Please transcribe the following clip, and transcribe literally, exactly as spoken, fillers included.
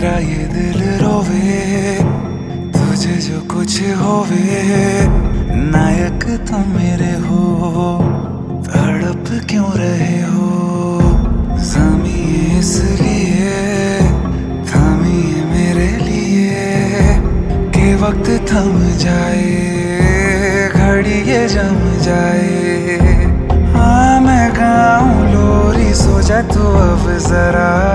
मेरा ये दिल रोवे, तुझे जो कुछ होवे, नायक तुम मेरे हो, तड़प क्यों रहे हो। ज़मीं इसलिए थामी है मेरे लिए कि वक्त थम जाए, घड़ी ये जम जाए। हाँ मैं गाऊं लोरी, सो जा तू अब जरा,